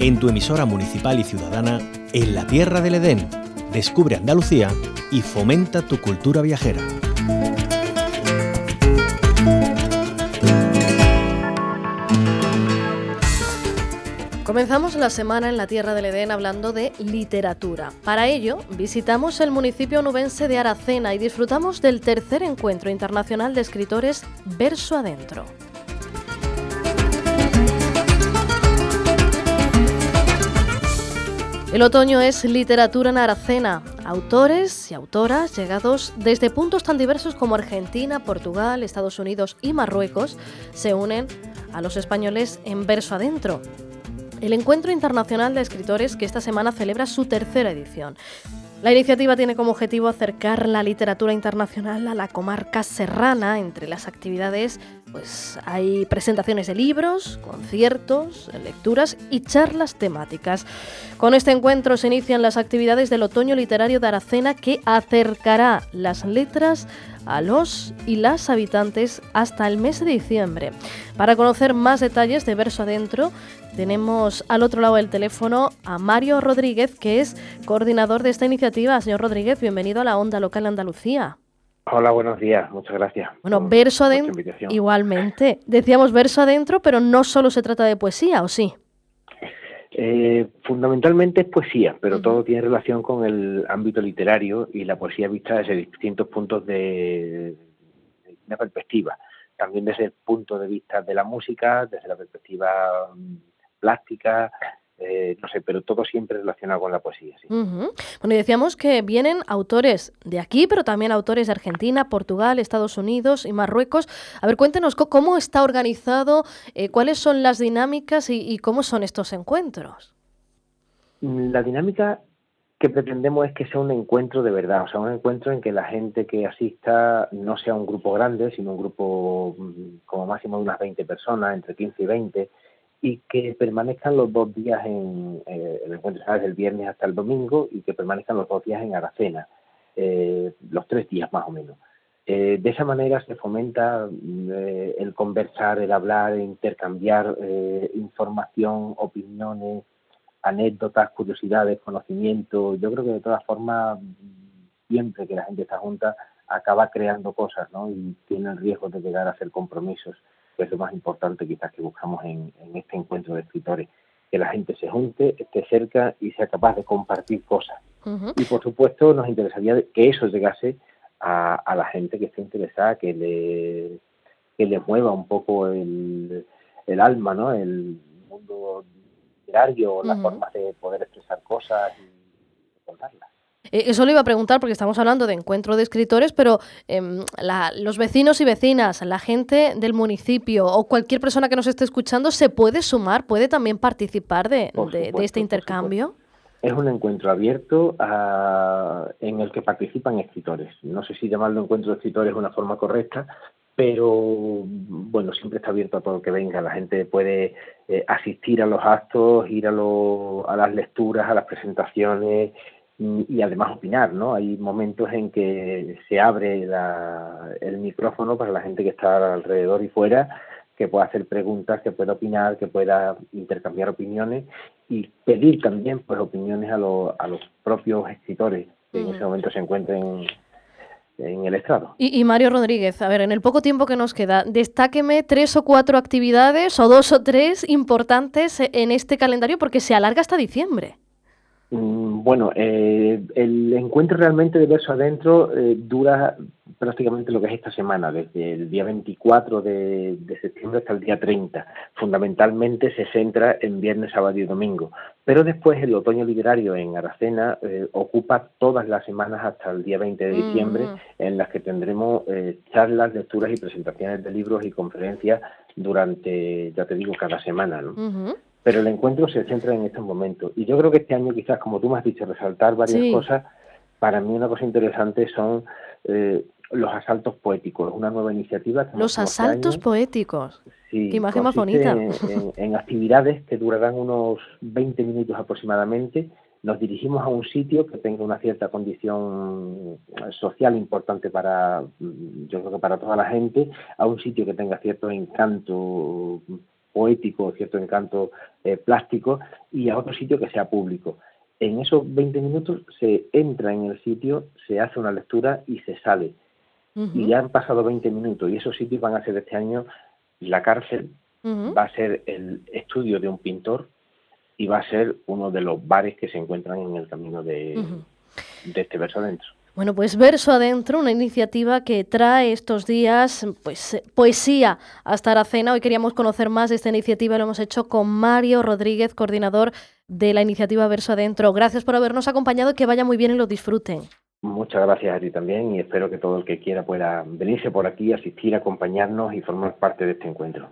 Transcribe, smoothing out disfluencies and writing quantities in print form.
en tu emisora municipal y ciudadana, en la tierra del Edén. Descubre Andalucía y fomenta tu cultura viajera. Comenzamos la semana en la Tierra del Edén hablando de literatura. Para ello, visitamos el municipio onubense de Aracena y disfrutamos del tercer encuentro internacional de escritores Verso Adentro. El otoño es literatura en Aracena. Autores y autoras llegados desde puntos tan diversos como Argentina, Portugal, Estados Unidos y Marruecos se unen a los españoles en Verso Adentro, el encuentro internacional de escritores que esta semana celebra su tercera edición. La iniciativa tiene como objetivo acercar la literatura internacional a la comarca serrana. Entre las actividades hay presentaciones de libros, conciertos, lecturas y charlas temáticas. Con este encuentro se inician las actividades del Otoño Literario de Aracena, que acercará las letras a los y las habitantes hasta el mes de diciembre. Para conocer más detalles de Verso Adentro, tenemos al otro lado del teléfono a Mario Rodríguez, que es coordinador de esta iniciativa. Señor Rodríguez, bienvenido a la Onda Local Andalucía. Hola, buenos días, muchas gracias. Bueno, Verso Adentro, igualmente. Decíamos Verso Adentro, pero no solo se trata de poesía, ¿o sí? Fundamentalmente es poesía, pero todo tiene relación con el ámbito literario y la poesía vista desde distintos puntos de una perspectiva. También desde el punto de vista de la música, desde la perspectiva plástica, pero todo siempre relacionado con la poesía. Sí. Bueno, y decíamos que vienen autores de aquí, pero también autores de Argentina, Portugal, Estados Unidos y Marruecos. A ver, cuéntenos cómo está organizado, cuáles son las dinámicas y cómo son estos encuentros. La dinámica que pretendemos es que sea un encuentro de verdad, o sea, un encuentro en que la gente que asista no sea un grupo grande, sino un grupo como máximo de unas 20 personas, entre 15 y 20, y que permanezcan los 2 días en el encuentro, desde el viernes hasta el domingo, y que permanezcan los 2 días en Aracena, los 3 días más o menos. De esa manera se fomenta el conversar, el hablar, el intercambiar información, opiniones, anécdotas, curiosidades, conocimiento. Yo creo que de todas formas, siempre que la gente está junta, acaba creando cosas, ¿no? Y tiene el riesgo de llegar a hacer compromisos, que es lo más importante quizás que buscamos en este encuentro de escritores, que la gente se junte, esté cerca y sea capaz de compartir cosas. Y por supuesto nos interesaría que eso llegase a la gente que esté interesada, que le mueva un poco el alma, ¿no? El mundo literario, las formas de poder expresar cosas y contarlas. Eso le iba a preguntar porque estamos hablando de encuentro de escritores, pero los vecinos y vecinas, la gente del municipio o cualquier persona que nos esté escuchando, ¿se puede sumar, puede también participar de este intercambio? Es un encuentro abierto en el que participan escritores. No sé si llamarlo encuentro de escritores es una forma correcta, pero bueno, siempre está abierto a todo el que venga. La gente puede asistir a los actos, ir a las lecturas, a las presentaciones y además opinar, ¿no? Hay momentos en que se abre el micrófono para la gente que está alrededor y fuera, que pueda hacer preguntas, que pueda opinar, que pueda intercambiar opiniones y pedir también pues opiniones a los propios escritores que en ese momento se encuentren en el estrado. Y Mario Rodríguez, a ver, en el poco tiempo que nos queda, destáqueme 3 o 4 actividades o 2 o 3 importantes en este calendario porque se alarga hasta diciembre. Bueno, el encuentro realmente de Verso Adentro dura prácticamente lo que es esta semana, desde el día 24 de septiembre hasta el día 30. Fundamentalmente se centra en viernes, sábado y domingo, pero después el Otoño Literario en Aracena ocupa todas las semanas hasta el día 20 de diciembre, en las que tendremos charlas, lecturas y presentaciones de libros y conferencias durante, ya te digo, cada semana, ¿no? Pero el encuentro se centra en estos momentos. Y yo creo que este año, quizás, como tú me has dicho, resaltar varias cosas. Para mí una cosa interesante son los asaltos poéticos, una nueva iniciativa. Los asaltos poéticos. Sí, qué imagen más bonita. En actividades que durarán unos 20 minutos aproximadamente. Nos dirigimos a un sitio que tenga una cierta condición social importante yo creo que para toda la gente, a un sitio que tenga cierto encanto poético, cierto encanto plástico, y a otro sitio que sea público. En esos 20 minutos se entra en el sitio, se hace una lectura y se sale. Y ya han pasado 20 minutos y esos sitios van a ser este año la cárcel, va a ser el estudio de un pintor y va a ser uno de los bares que se encuentran en el camino de este Verso Adentro. Bueno, pues Verso Adentro, una iniciativa que trae estos días pues poesía hasta Aracena. Hoy queríamos conocer más de esta iniciativa, lo hemos hecho con Mario Rodríguez, coordinador de la iniciativa Verso Adentro. Gracias por habernos acompañado y que vaya muy bien y lo disfruten. Muchas gracias a ti también y espero que todo el que quiera pueda venirse por aquí, asistir, acompañarnos y formar parte de este encuentro.